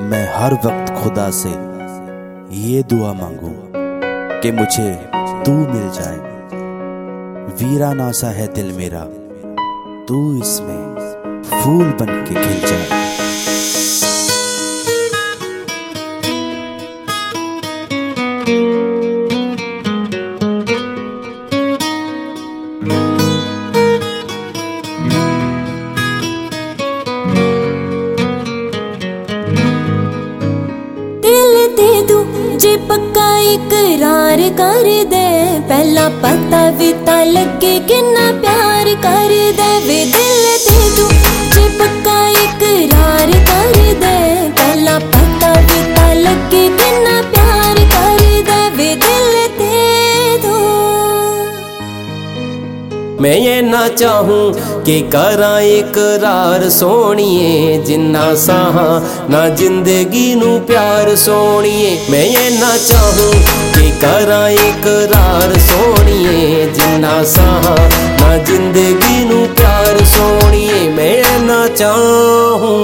मैं हर वक्त खुदा से ये दुआ मांगू कि मुझे तू मिल जाए। वीराना सा है दिल मेरा, तू इसमें फूल बन के खिल जाए। जे पक्का इकरार कर दे, पहला पता भी ता लगे किन्ना प्यार कर दे। वे दिल दे तू जे पक्का इकरार कर दे, पहला पता भी ता लगे किन्ना प्यार कर दे। वे दिल दे दो। मैं ये ना चाहूं कि करा इकरार सोनिए, जिन्ना साहा ना जिंदगी नू प्यार सोनिए। मैं ये ना चाहूं कि करा इकरार सोनिए, जिन्ना साहा ना जिंदगी नू प्यार सोनिए। मैं ना चाहूं।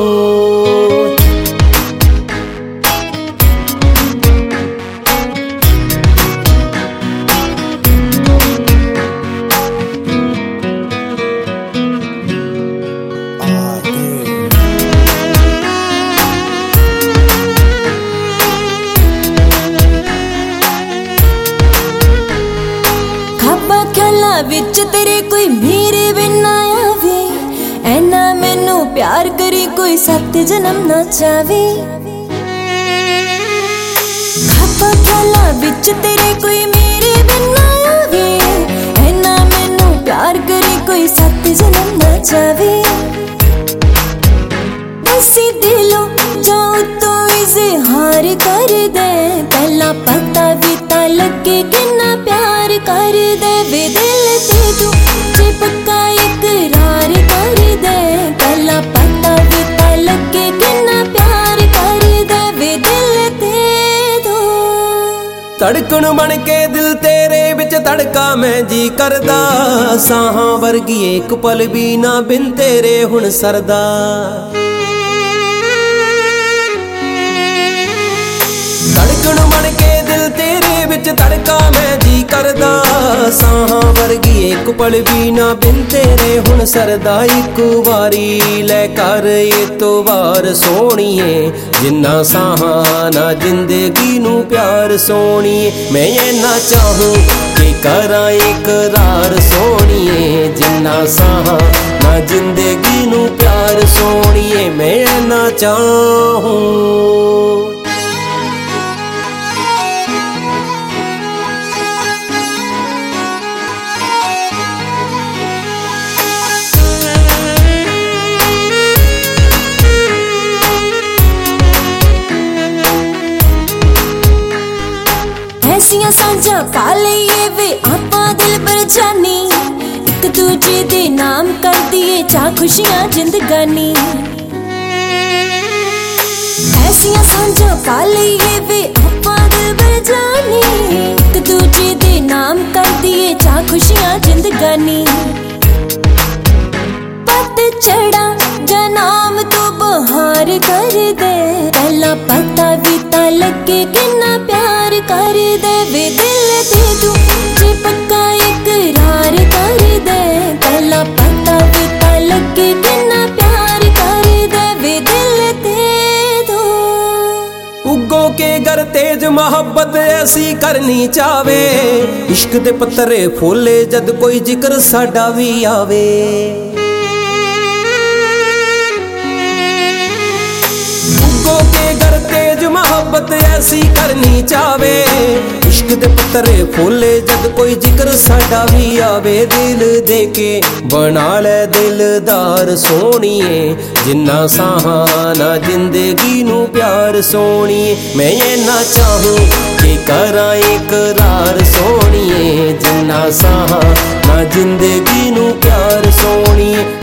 विच तेरे कोई मेरे बिना आवे, ऐना मैनू प्यार करी कोई 7 जन्म ना चावे। खापा ख्याला विच तेरे कोई मेरे बिना आवे, ऐना मैनू प्यार करी कोई 7 जन्म ना चावे। दसी दिलों जाओ तो इज़हार कर दे, पहला पता भी ता लगे किन्ना प्यार कर दे। वे दिल दे तू जे पक्का इकरार कर दे, पहला पता भी ता लगे किन्ना प्यार कर दे। वे दिल दे दो। धड़कन बन के दिल तेरे विच धड़का मैं जी करदा, साहां वर्गी एक पल भी ना बिन तेरे हुण सरदा। धड़कन बन के दिल तेरे विच धड़का मैं जी करदा, साहां वर्गी एक पल भी ना बिन तेरे हुण सरदा। एक वारी लै कर एतवार सोनिए, जिन्ना साहां ना जिंदगी नू प्यार सोनिए। मैं ये ना चाहूं कि करा इकरार सोनिए, जिन्ना साहां ना जिंदगी नू प्यार सोनिए। मैं ना चाहूं। ऐसियां सांझा पा लईए वे आपां दिल पर जानी, एक दूजे दे नाम कर दिए चा खुशियां जिंदगानी। ऐसियां सांझा पा लईए वे आपां दिल पर जानी, एक दूजे दे नाम कर दिए चा खुशियां जिंदगानी। पत चढ़ा जनाम तो बहार कर दे, पहला पता भी ता लगे किन्ना प्यार कर दे। वे दिल दे तू जे पक्का इकरार कर दे, पहला पता भी ता लगे किन्ना प्यार कर दे। वे दिल दे दो। उगो के घर तेज मोहब्बत ऐसी करनी चावे, इश्क दे पत्तरे फूले जद कोई जिक्र साडा भी आवे। उगो के घर तेज मोहब्बत ऐसी करनी चावे, इश्क दे पत्तरे फूले जद कोई जिक्र साडा भी आवे। दिल दे के बना ले दिलदार सोनिए, जिन्ना साहां ना जिंदगी नू प्यार सोनिए। मैं ये ना चाहूं कि करा इकरार सोनिए, जिन्ना साहां ना जिंदगी नू प्यार सोनिए।